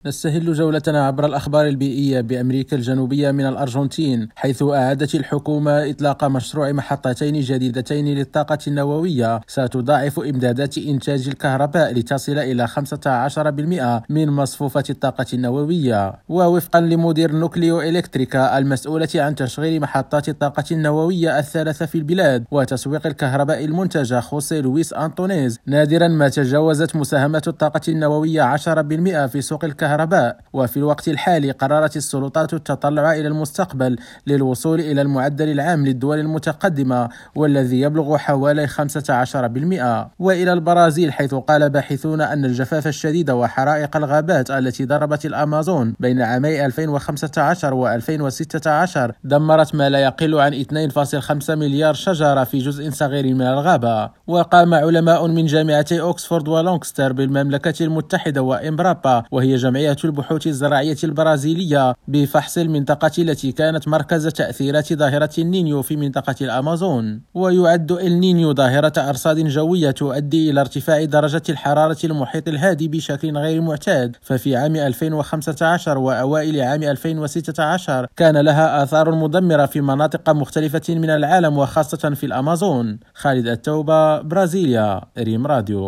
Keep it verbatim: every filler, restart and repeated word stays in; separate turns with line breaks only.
نستهل جولتنا عبر الأخبار البيئية بأمريكا الجنوبية من الأرجنتين، حيث أعادت الحكومة إطلاق مشروع محطتين جديدتين للطاقة النووية ستضاعف إمدادات إنتاج الكهرباء لتصل إلى خمسة عشر بالمئة من مصفوفة الطاقة النووية. ووفقا لمدير نوكليو إلكتريكا المسؤولة عن تشغيل محطات الطاقة النووية الثلاثة في البلاد وتسويق الكهرباء المنتجة، خوسيه لويس أنطونيز، نادرا ما تجاوزت مساهمة الطاقة النووية عشرة بالمئة في سوق الكهرباء. وفي الوقت الحالي قررت السلطات التطلع إلى المستقبل للوصول إلى المعدل العام للدول المتقدمة والذي يبلغ حوالي خمسة عشر بالمئة. وإلى البرازيل، حيث قال باحثون أن الجفاف الشديد وحرائق الغابات التي ضربت الأمازون بين عامي ألفين وخمسة عشر و ألفين وستة عشر دمرت ما لا يقل عن اثنين فاصلة خمسة مليار شجرة في جزء صغير من الغابة. وقام علماء من جامعتي أوكسفورد ولونغستر بالمملكة المتحدة وإمبرابا، وهي جمعية البحوث الزراعية البرازيلية، بفحص المنطقة التي كانت مركز تأثيرات ظاهرة النينيو في منطقة الأمازون. ويعد النينيو ظاهرة أرصاد جوية تؤدي إلى ارتفاع درجة الحرارة المحيط الهادي بشكل غير معتاد، ففي عام ألفين وخمسة عشر وأوائل عام ألفين وستة عشر كان لها آثار مدمرة في مناطق مختلفة من العالم وخاصة في الأمازون. خالد التوبة، برازيليا، ريم راديو.